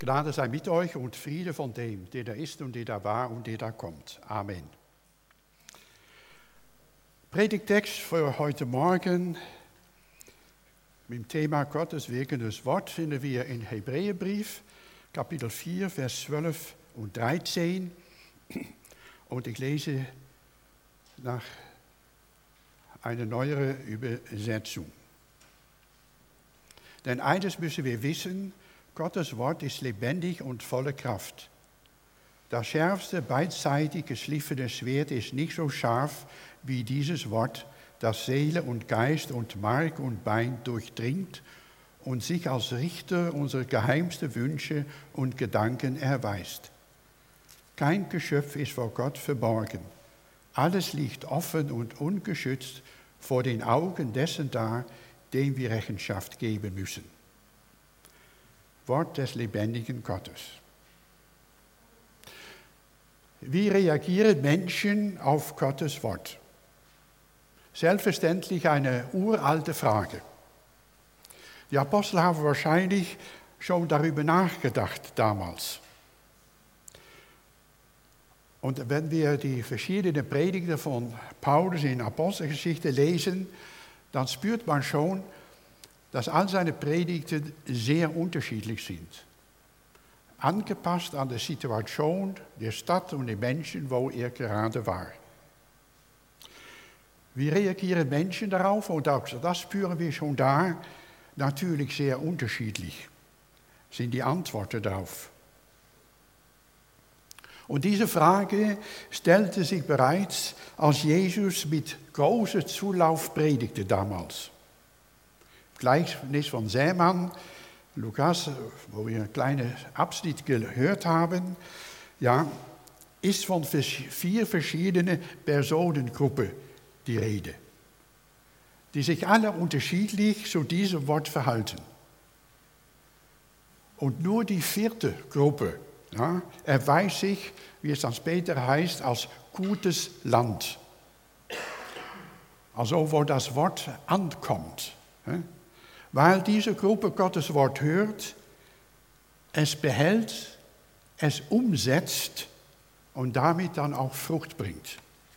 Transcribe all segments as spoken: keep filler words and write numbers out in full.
Gnade sei mit euch und Friede von dem, der da ist und der da war und der da kommt. Amen. Predigtext für heute Morgen mit dem Thema Gottes wirkendes Wort finden wir in Hebräerbrief, Kapitel vier, Vers zwölf und dreizehn. Und ich lese nach einer neueren Übersetzung. Denn eines müssen wir wissen: Gottes Wort ist lebendig und voller Kraft. Das schärfste, beidseitig geschliffene Schwert ist nicht so scharf wie dieses Wort, das Seele und Geist und Mark und Bein durchdringt und sich als Richter unserer geheimsten Wünsche und Gedanken erweist. Kein Geschöpf ist vor Gott verborgen. Alles liegt offen und ungeschützt vor den Augen dessen da, dem wir Rechenschaft geben müssen. Wort des lebendigen Gottes. Wie reagieren Menschen auf Gottes Wort? Selbstverständlich eine uralte Frage. Die Apostel haben wahrscheinlich schon darüber nachgedacht damals. Und wenn wir die verschiedenen Predigten von Paulus in Apostelgeschichte lesen, dann spürt man schon, dass all seine Predigten sehr unterschiedlich sind. Angepasst an die Situation der Stadt und der Menschen, wo er gerade war. Wie reagieren Menschen darauf? Und auch das spüren wir schon da, natürlich sehr unterschiedlich sind die Antworten darauf. Und diese Frage stellte sich bereits, als Jesus mit großem Zulauf predigte damals. Gleichnis von Sämann, Lukas, wo wir einen kleinen Abschnitt gehört haben, ja, ist von vier verschiedenen Personengruppen die Rede, die sich alle unterschiedlich zu diesem Wort verhalten. Und nur die vierte Gruppe, ja, erweist sich, wie es dann später heißt, als gutes Land. Also wo das Wort ankommt. Ja. Weil diese Gruppe Gottes Wort hört, es behält, es umsetzt und damit dann auch Frucht bringt.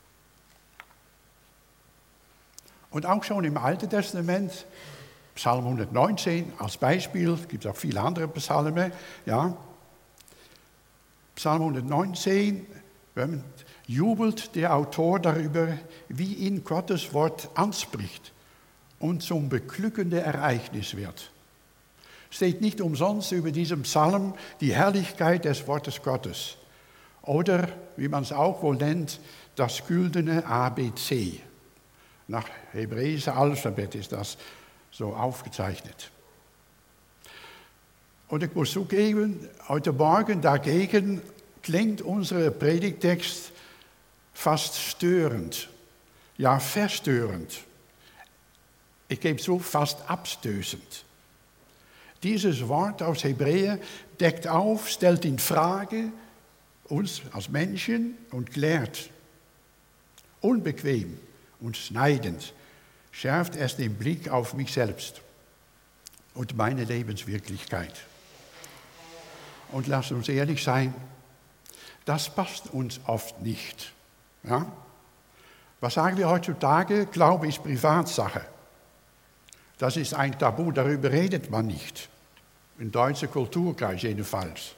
Und auch schon im Alten Testament, Psalm hundertneunzehn als Beispiel, es gibt auch viele andere Psalmen, ja. Psalm hundertneunzehn, jubelt der Autor darüber, wie ihn Gottes Wort anspricht und zum beglückenden Ereignis wird. Steht nicht umsonst über diesem Psalm die Herrlichkeit des Wortes Gottes. Oder, wie man es auch wohl nennt, das güldene A B C. Nach hebräischem Alphabet ist das so aufgezeichnet. Und ich muss zugeben, heute Morgen dagegen klingt unser Predigtext fast störend, ja verstörend. Ich gebe zu, fast abstößend. Dieses Wort aus Hebräer deckt auf, stellt in Frage uns als Menschen und klärt. Unbequem und schneidend schärft es den Blick auf mich selbst und meine Lebenswirklichkeit. Und lasst uns ehrlich sein, das passt uns oft nicht. Ja? Was sagen wir heutzutage? Glaube ist Privatsache. Das ist ein Tabu, darüber redet man nicht. Im deutschen Kulturkreis jedenfalls.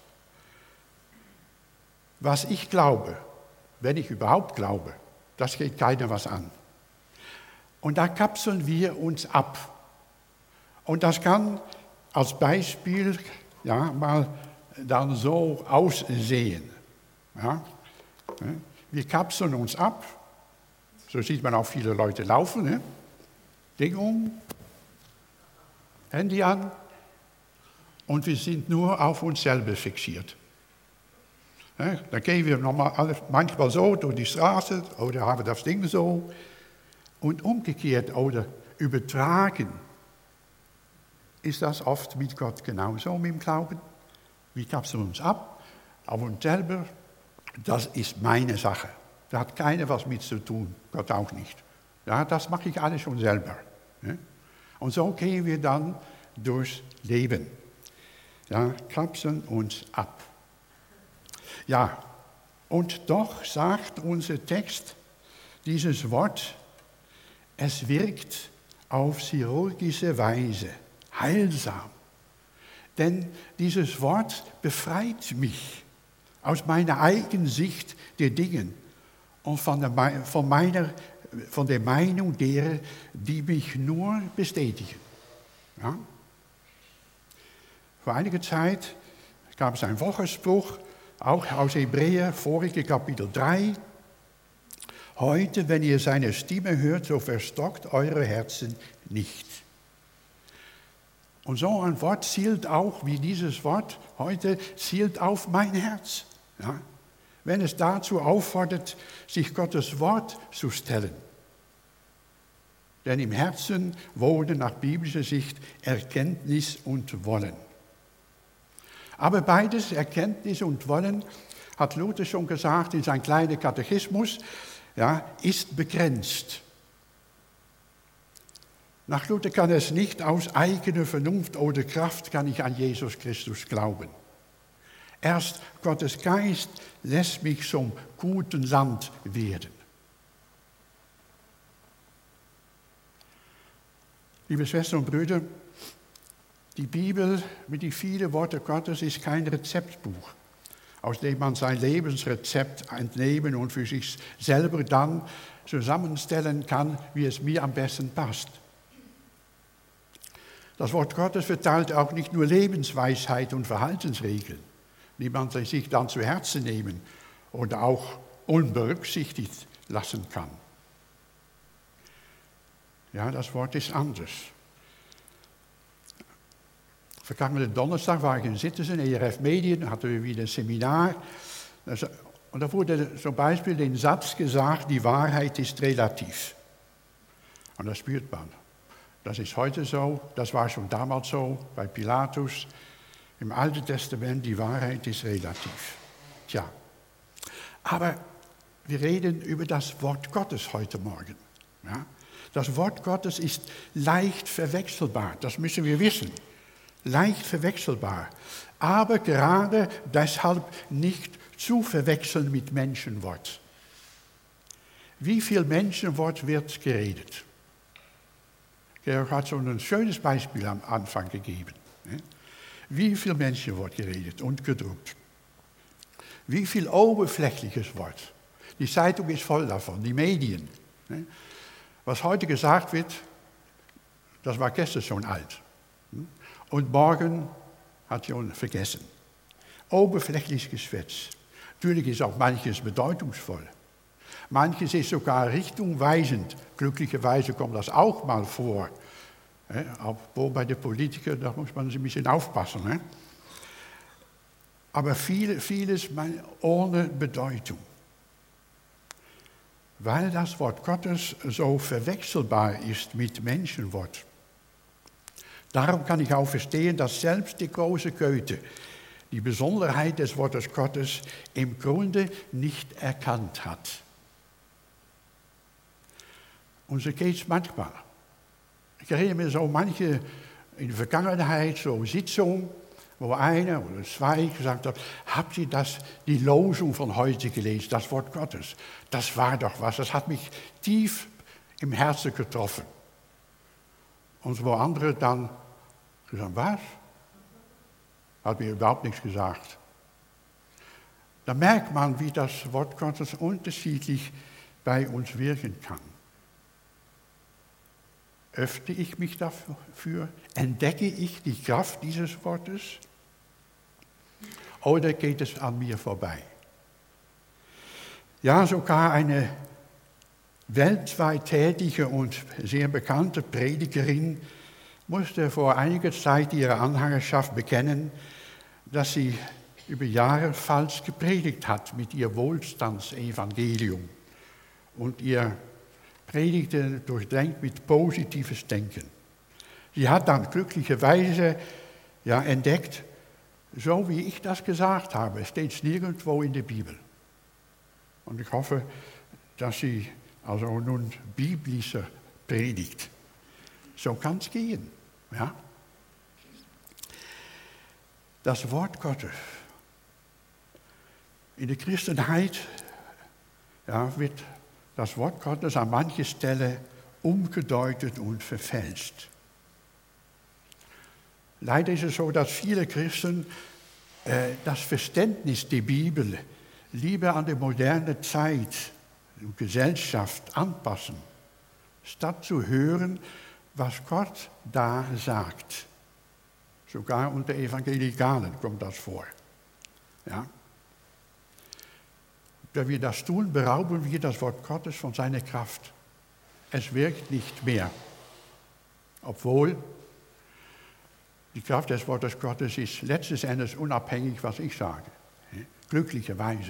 Was ich glaube, wenn ich überhaupt glaube, das geht keiner was an. Und da kapseln wir uns ab. Und das kann als Beispiel ja, mal dann so aussehen. Ja? Wir kapseln uns ab. So sieht man auch viele Leute laufen. Ne? Ding um. Handy an und wir sind nur auf uns selber fixiert. Ja, dann gehen wir nochmal, manchmal so durch die Straße oder haben das Ding so und umgekehrt oder übertragen ist das oft mit Gott genauso mit dem Glauben. Wir kapseln uns ab, aber uns selber, das ist meine Sache. Da hat keiner was mit zu tun, Gott auch nicht. Ja, das mache ich alles schon selber. Ja? Und so gehen wir dann durchs Leben. ja, kapseln uns ab. Ja, und doch sagt unser Text, dieses Wort, es wirkt auf chirurgische Weise, heilsam. Denn dieses Wort befreit mich aus meiner eigenen Sicht der Dinge und von der, von meiner, von der Meinung derer, die mich nur bestätigen. Ja? Vor einiger Zeit gab es einen Wochenspruch, auch aus Hebräer, vorige Kapitel drei. Heute, wenn ihr seine Stimme hört, so verstockt eure Herzen nicht. Und so ein Wort zielt auch, wie dieses Wort heute, zielt auf mein Herz. Ja? Wenn es dazu auffordert, sich Gottes Wort zu stellen. Denn im Herzen wohnen nach biblischer Sicht Erkenntnis und Wollen. Aber beides, Erkenntnis und Wollen, hat Luther schon gesagt in seinem kleinen Katechismus, ja, ist begrenzt. Nach Luther kann es nicht aus eigener Vernunft oder Kraft kann ich an Jesus Christus glauben. Erst Gottes Geist lässt mich zum guten Land werden. Liebe Schwestern und Brüder, die Bibel mit den vielen Worten Gottes ist kein Rezeptbuch, aus dem man sein Lebensrezept entnehmen und für sich selber dann zusammenstellen kann, wie es mir am besten passt. Das Wort Gottes verteilt auch nicht nur Lebensweisheit und Verhaltensregeln, die man sich dann zu Herzen nehmen oder auch unberücksichtigt lassen kann. Ja, das Wort ist anders. Vergangenen Donnerstag war ich in Citizen, E R F Medien, hatten wir wieder ein Seminar. Und da wurde zum Beispiel den Satz gesagt, die Wahrheit ist relativ. Und das spürt man. Das ist heute so, das war schon damals so, bei Pilatus. Im Alten Testament, die Wahrheit ist relativ. Tja, aber wir reden über das Wort Gottes heute Morgen. Ja? Das Wort Gottes ist leicht verwechselbar, das müssen wir wissen. Leicht verwechselbar, aber gerade deshalb nicht zu verwechseln mit Menschenwort. Wie viel Menschenwort wird geredet? Georg hat so ein schönes Beispiel am Anfang gegeben. Wie viel Menschenwort geredet und gedruckt? Wie viel oberflächliches Wort? Die Zeitung ist voll davon, die Medien. Was heute gesagt wird, das war gestern schon alt. Und morgen hat schon vergessen. Oberflächliches Geschwätz. Natürlich ist auch manches bedeutungsvoll. Manches ist sogar richtungweisend. Glücklicherweise kommt das auch mal vor. Obwohl bei den Politikern, da muss man ein bisschen aufpassen. Aber viel, vieles ohne Bedeutung. Weil das Wort Gottes so verwechselbar ist mit Menschenwort. Darum kann ich auch verstehen, dass selbst die große Goethe die Besonderheit des Wortes Gottes im Grunde nicht erkannt hat. Und so geht es manchmal. Ich erinnere mich so manche in der Vergangenheit, so Sitzungen, wo einer oder zwei gesagt haben, habt ihr das, die Losung von heute gelesen, das Wort Gottes? Das war doch was, das hat mich tief im Herzen getroffen. Und wo andere dann gesagt, was? Hat mir überhaupt nichts gesagt. Da merkt man, wie das Wort Gottes unterschiedlich bei uns wirken kann. Öffne ich mich dafür? Entdecke ich die Kraft dieses Wortes? Oder geht es an mir vorbei? Ja, sogar eine weltweit tätige und sehr bekannte Predigerin musste vor einiger Zeit ihrer Anhängerschaft bekennen, dass sie über Jahre falsch gepredigt hat mit ihr Wohlstandsevangelium und ihr Predigte durchdrängt mit positives Denken. Sie hat dann glücklicherweise ja, entdeckt, so wie ich das gesagt habe, steht es nirgendwo in der Bibel. Und ich hoffe, dass sie also nun biblischer predigt. So kann es gehen. Ja? das Wort Gottes. In der Christenheit ja, wird das Wort Gottes an mancher Stelle umgedeutet und verfälscht. Leider ist es so, dass viele Christen äh, das Verständnis der Bibel lieber an die moderne Zeit und Gesellschaft anpassen, statt zu hören, was Gott da sagt. Sogar unter Evangelikalen kommt das vor. Ja? Wenn wir das tun, berauben wir das Wort Gottes von seiner Kraft. Es wirkt nicht mehr. Obwohl die Kraft des Wortes Gottes ist letzten Endes unabhängig, was ich sage. Glücklicherweise.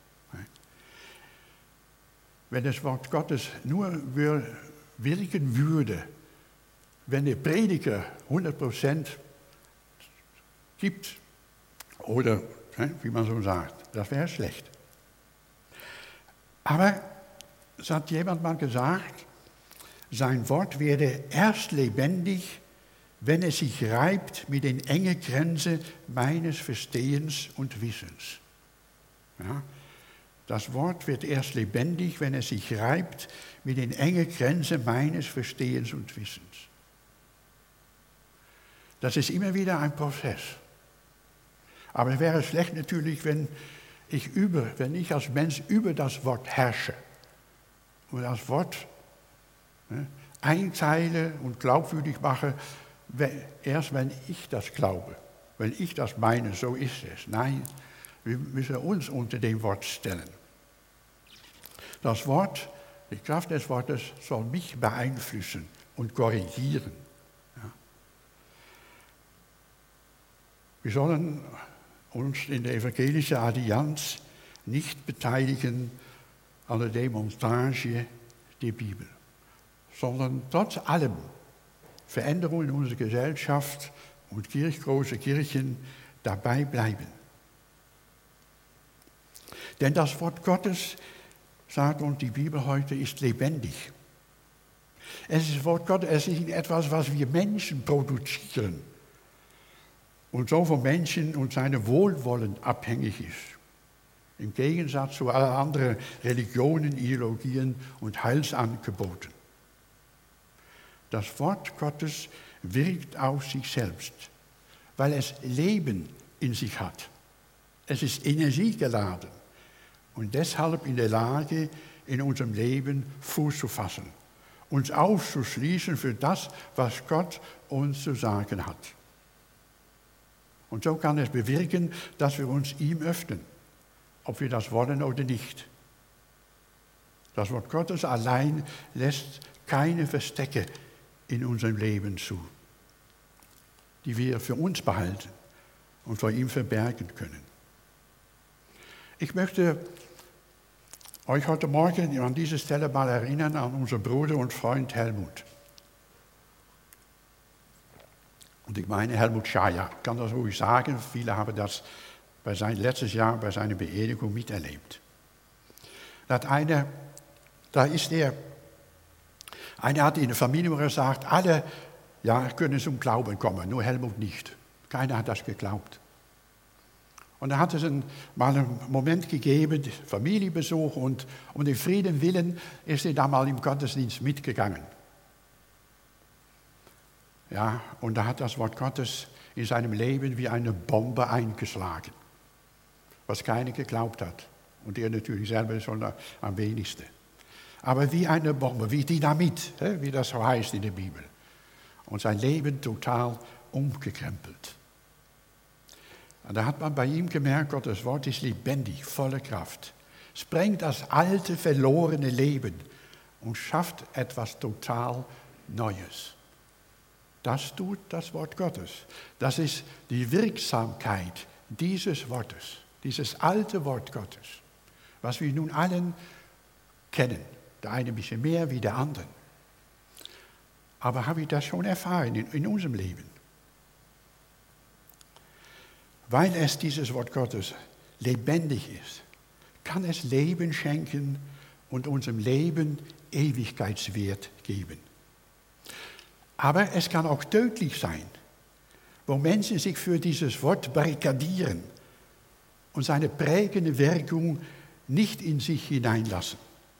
Wenn das Wort Gottes nur wirken würde, wenn der Prediger hundert Prozent gibt, oder wie man so sagt, das wäre schlecht. Aber es hat jemand mal gesagt, sein Wort werde erst lebendig, wenn es sich reibt mit den engen Grenzen meines Verstehens und Wissens. Ja, das Wort wird erst lebendig, wenn es sich reibt mit den engen Grenzen meines Verstehens und Wissens. Das ist immer wieder ein Prozess. Aber es wäre schlecht natürlich, wenn ich, über, wenn ich als Mensch über das Wort herrsche und das Wort ne, einteile und glaubwürdig mache, erst wenn ich das glaube, wenn ich das meine, so ist es. Nein, wir müssen uns unter dem Wort stellen. Das Wort, die Kraft des Wortes soll mich beeinflussen und korrigieren. Ja. Wir sollen uns in der evangelischen Allianz nicht beteiligen an der Demontage der Bibel, sondern trotz allem Veränderungen in unserer Gesellschaft und Kirch, große Kirchen dabei bleiben. Denn das Wort Gottes, sagt uns die Bibel heute, ist lebendig. Es ist das Wort Gottes, es ist nicht etwas, was wir Menschen produzieren und so von Menschen und seinem Wohlwollen abhängig ist. Im Gegensatz zu allen anderen Religionen, Ideologien und Heilsangeboten. Das Wort Gottes wirkt auf sich selbst, weil es Leben in sich hat. Es ist energiegeladen und deshalb in der Lage, in unserem Leben Fuß zu fassen, uns aufzuschließen für das, was Gott uns zu sagen hat. Und so kann es bewirken, dass wir uns ihm öffnen, ob wir das wollen oder nicht. Das Wort Gottes allein lässt keine Verstecke in unserem Leben zu, die wir für uns behalten und vor ihm verbergen können. Ich möchte euch heute Morgen an dieser Stelle mal erinnern an unseren Bruder und Freund Helmut. Und ich meine Helmut Schaja, ich kann das ruhig sagen, viele haben das bei sein, letztes Jahr bei seiner Beerdigung miterlebt. Dat eine, da ist er, einer hat in der Familie gesagt, alle ja, können zum Glauben kommen, nur Helmut nicht. Keiner hat das geglaubt. Und da hat es ein, mal einen Moment gegeben, Familienbesuch, und um den Frieden willen ist er da mal im Gottesdienst mitgegangen. Ja, und da hat das Wort Gottes in seinem Leben wie eine Bombe eingeschlagen, was keiner geglaubt hat. Und er natürlich selber schon am wenigsten. Aber wie eine Bombe, wie Dynamit, wie das so heißt in der Bibel. Und sein Leben total umgekrempelt. Und da hat man bei ihm gemerkt, Gottes Wort ist lebendig, voller Kraft. Sprengt das alte, verlorene Leben und schafft etwas total Neues. Das tut das Wort Gottes. Das ist die Wirksamkeit dieses Wortes, dieses alte Wort Gottes, was wir nun allen kennen. Der eine ein bisschen mehr wie der andere. Aber habe ich das schon erfahren in, in unserem Leben? Weil es dieses Wort Gottes lebendig ist, kann es Leben schenken und unserem Leben Ewigkeitswert geben. Aber es kann auch tödlich sein, wo Menschen sich für dieses Wort barrikadieren und seine prägende Wirkung nicht in sich hineinlassen.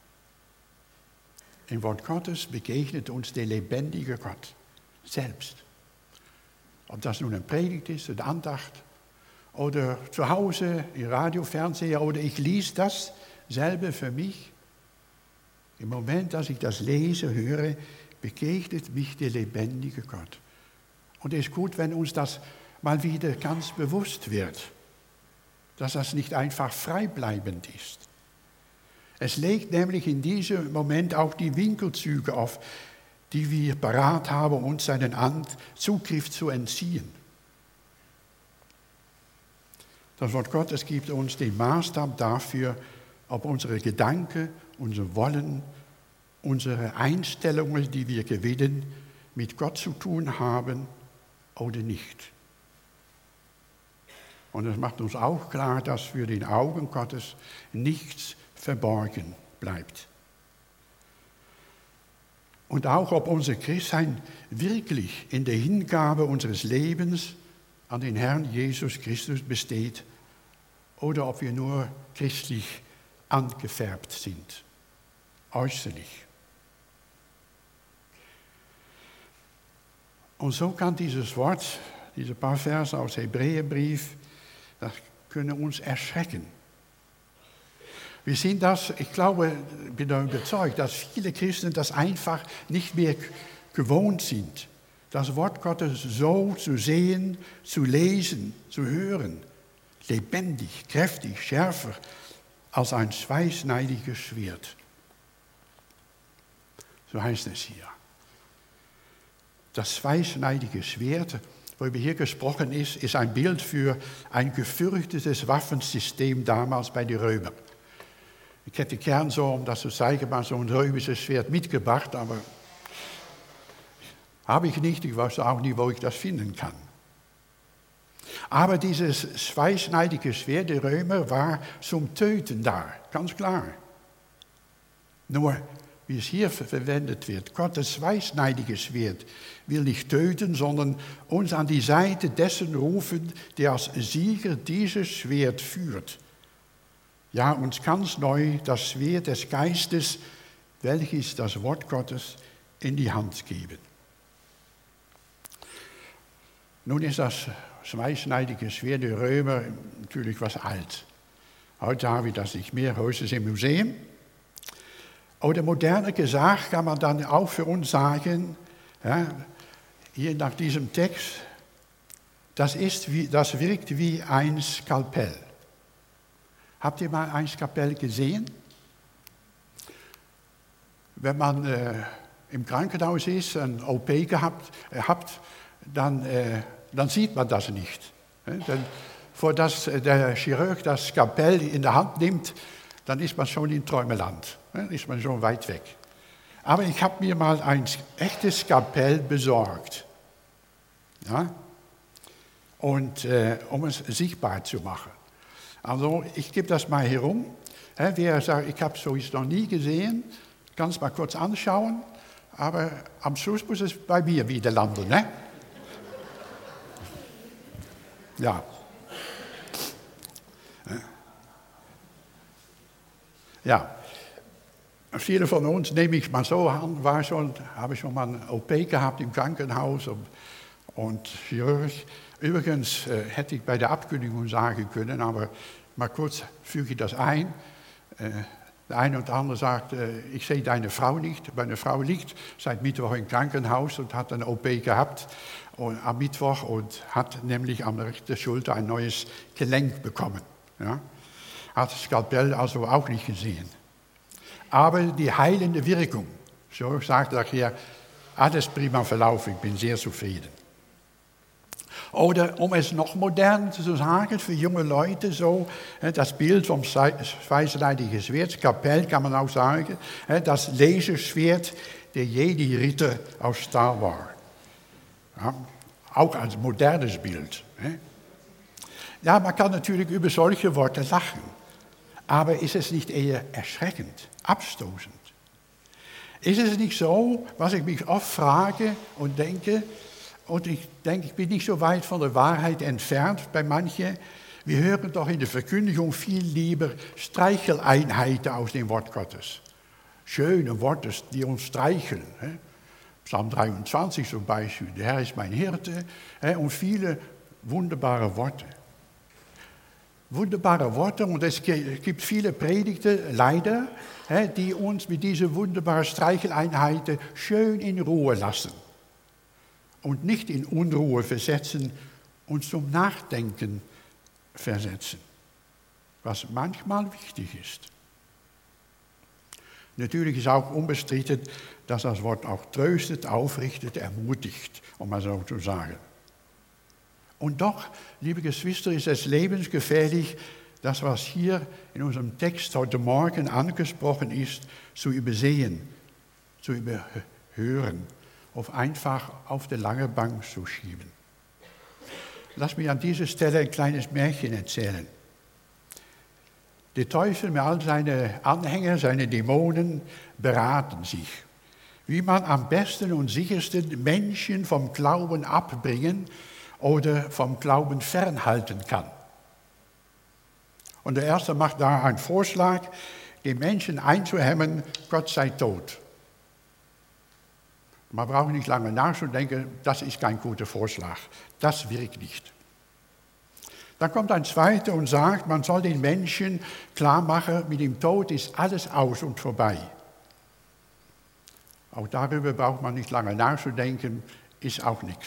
Im Wort Gottes begegnet uns der lebendige Gott selbst. Ob das nun eine Predigt ist, eine Andacht oder zu Hause, im Radio, Fernseher oder ich lese das selber für mich. Im Moment, dass ich das lese, höre, begegnet mich der lebendige Gott. Und es ist gut, wenn uns das mal wieder ganz bewusst wird, dass das nicht einfach freibleibend ist. Es legt nämlich in diesem Moment auch die Winkelzüge auf, die wir parat haben, uns seinen Zugriff zu entziehen. Das Wort Gottes gibt uns den Maßstab dafür, ob unsere Gedanken, unser Wollen, unsere Einstellungen, die wir gewinnen, mit Gott zu tun haben oder nicht. Und es macht uns auch klar, dass für den Augen Gottes nichts verborgen bleibt. Und auch, ob unser Christsein wirklich in der Hingabe unseres Lebens an den Herrn Jesus Christus besteht oder ob wir nur christlich angefärbt sind, äußerlich. Und so kann dieses Wort, diese paar Verse aus Hebräerbrief, das können uns erschrecken. Wir sind das, ich glaube, ich bin überzeugt, dass viele Christen das einfach nicht mehr gewohnt sind, das Wort Gottes so zu sehen, zu lesen, zu hören, lebendig, kräftig, schärfer als ein zweischneidiges Schwert. So heißt es hier. Das zweischneidige Schwert, worüber hier gesprochen ist, ist ein Bild für ein gefürchtetes Waffensystem damals bei den Römern. Ich hätte gern so, um das zu zeigen, mal so ein römisches Schwert mitgebracht, aber habe ich nicht. Ich weiß auch nicht, wo ich das finden kann. Aber dieses zweischneidige Schwert der Römer war zum Töten da, ganz klar. Nur, wie es hier verwendet wird, Gottes zweischneidiges Schwert will nicht töten, sondern uns an die Seite dessen rufen, der als Sieger dieses Schwert führt. Ja, uns ganz neu das Schwert des Geistes, welches das Wort Gottes, in die Hand geben. Nun ist das zweischneidige Schwert der Römer natürlich was alt. Heute haben wir das nicht mehr, höchstens im Museum. Oder moderner gesagt kann man dann auch für uns sagen, ja, hier nach diesem Text, das, ist wie, das wirkt wie ein Skalpell. Habt ihr mal ein Skalpell gesehen? Wenn man äh, im Krankenhaus ist, ein O P gehabt äh, hat, dann, äh, dann sieht man das nicht. Äh, denn vor dass der Chirurg das Skalpell in der Hand nimmt, dann ist man schon in Träumeland, äh, ist man schon weit weg. Aber ich habe mir mal ein echtes Skalpell besorgt, ja? Und, äh, um es sichtbar zu machen. Also ich gebe das mal herum. Wer sagt, ich habe so noch nie gesehen, kann es mal kurz anschauen. Aber am Schluss muss es bei mir wieder landen. Ne? Ja. Ja. Viele von uns, nehme ich mal so an, war schon, habe schon mal ein O P gehabt im Krankenhaus und, und Chirurg. Übrigens äh, hätte ich bei der Abkündigung sagen können, aber mal kurz füge ich das ein. Äh, der eine oder andere sagt, äh, ich sehe deine Frau nicht. Meine Frau liegt seit Mittwoch im Krankenhaus und hat ein O P gehabt und, am Mittwoch und hat nämlich an der rechten Schulter ein neues Gelenk bekommen. Ja? Hat das Skalpell also auch nicht gesehen. Aber die heilende Wirkung, so sagt er hier, alles prima verlaufen, ich bin sehr zufrieden. Oder um es noch modern zu sagen, für junge Leute so, das Bild vom zweischneidigen Schwert, Skalpell kann man auch sagen, das Laserschwert der Jedi-Ritter aus Star Wars. Ja, auch als modernes Bild. Ja, man kann natürlich über solche Worte lachen, aber ist es nicht eher erschreckend, abstoßend? Ist es nicht so, was ich mich oft frage und denke, und ich denke, ich bin nicht so weit von der Wahrheit entfernt bei manchen, wir hören doch in der Verkündigung viel lieber Streicheleinheiten aus dem Wort Gottes. Schöne Worte, die uns streicheln. Psalm dreiundzwanzig zum Beispiel, der Herr ist mein Hirte, und viele wunderbare Worte. Wunderbare Worte, und es gibt viele Predigten, leider, die uns mit diesen wunderbaren Streicheleinheiten schön in Ruhe lassen und nicht in Unruhe versetzen und zum Nachdenken versetzen, was manchmal wichtig ist. Natürlich ist auch unbestritten, dass das Wort auch tröstet, aufrichtet, ermutigt, um mal so zu sagen. Und doch, liebe Geschwister, ist es lebensgefährlich, das, was hier in unserem Text heute Morgen angesprochen ist, zu übersehen, zu überhören, oder einfach auf die lange Bank zu schieben. Lass mich an dieser Stelle ein kleines Märchen erzählen. Der Teufel mit all seinen Anhängern, seine Dämonen, beraten sich, wie man am besten und sichersten Menschen vom Glauben abbringen oder vom Glauben fernhalten kann. Und der Erste macht da einen Vorschlag, den Menschen einzuhemmen, Gott sei tot. Man braucht nicht lange nachzudenken, das ist kein guter Vorschlag. Das wirkt nicht. Dann kommt ein Zweiter und sagt, man soll den Menschen klar machen, mit dem Tod ist alles aus und vorbei. Auch darüber braucht man nicht lange nachzudenken, ist auch nichts.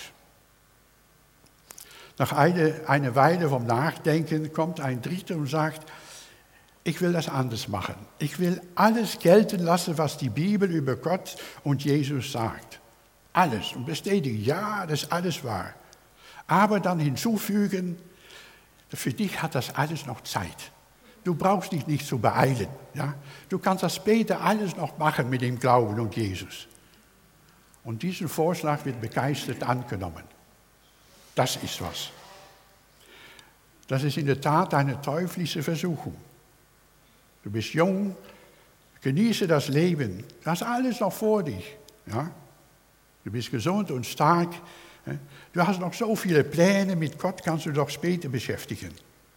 Nach einer, einer Weile vom Nachdenken kommt ein Dritter und sagt, ich will das anders machen. Ich will alles gelten lassen, was die Bibel über Gott und Jesus sagt. Alles. Und bestätigen, ja, das ist alles wahr. Aber dann hinzufügen, für dich hat das alles noch Zeit. Du brauchst dich nicht zu beeilen. Ja? Du kannst das später alles noch machen mit dem Glauben und Jesus. Und dieser Vorschlag wird begeistert angenommen. Das ist was. Das ist in der Tat eine teuflische Versuchung. Du bist jung, genieße das Leben. Du hast alles noch vor dich. Ja? Du bist gesund und stark. Du hast noch so viele Pläne, mit Gott kannst du doch später beschäftigen.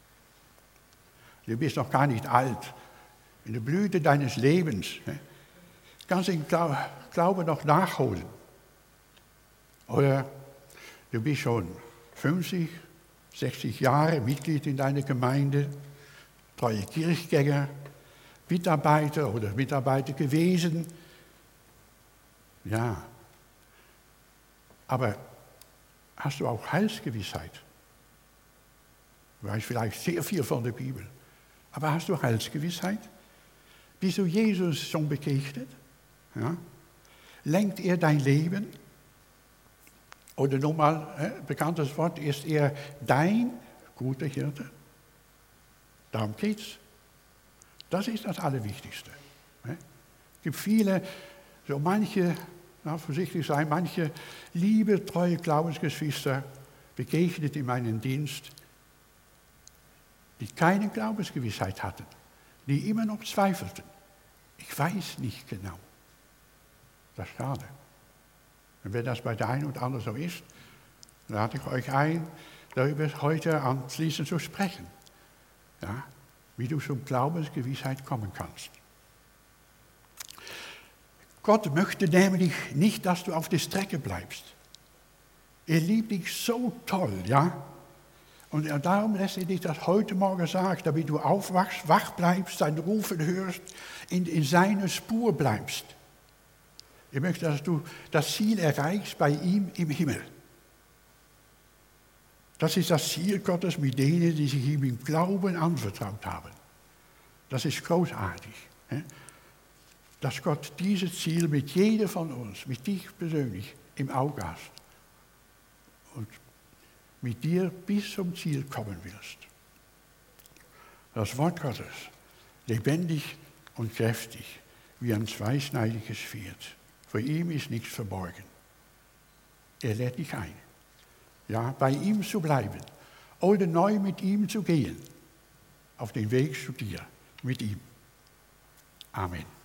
Du bist noch gar nicht alt, in der Blüte deines Lebens. Du kannst den Glauben noch nachholen. Oder du bist schon fünfzig, sechzig Jahre Mitglied in deiner Gemeinde, treue Kirchgänger, Mitarbeiter oder Mitarbeiter gewesen. Ja, aber hast du auch Heilsgewissheit? Du weißt vielleicht sehr viel von der Bibel. Aber hast du Heilsgewissheit? Bist du Jesus schon begegnet? Ja? Lenkt er dein Leben? Oder nochmal, ein bekanntes Wort, ist er dein guter Hirte? Darum geht's. Das ist das Allerwichtigste. Es gibt viele, so manche, na, vorsichtig sein, manche liebe, treue Glaubensgeschwister begegnet in meinem Dienst, die keine Glaubensgewissheit hatten, die immer noch zweifelten. Ich weiß nicht genau. Das ist schade. Und wenn das bei der einen oder anderen so ist, dann lade ich euch ein, darüber heute anschließend zu sprechen. Ja, wie du zum Glaubensgewissheit kommen kannst. Gott möchte nämlich nicht, dass du auf der Strecke bleibst. Er liebt dich so toll, ja. Und darum lässt er dich das heute Morgen sagen, damit du aufwachst, wach bleibst, sein Rufen hörst, in, in seiner Spur bleibst. Er möchte, dass du das Ziel erreichst bei ihm im Himmel. Das ist das Ziel Gottes mit denen, die sich ihm im Glauben anvertraut haben. Das ist großartig. Dass Gott dieses Ziel mit jedem von uns, mit dich persönlich, im Auge hast. Und mit dir bis zum Ziel kommen wirst. Das Wort Gottes, lebendig und kräftig, wie ein zweischneidiges Schwert. Für ihn ist nichts verborgen. Er lädt dich ein, ja, bei ihm zu bleiben oder neu mit ihm zu gehen, auf den Weg zu dir, mit ihm. Amen.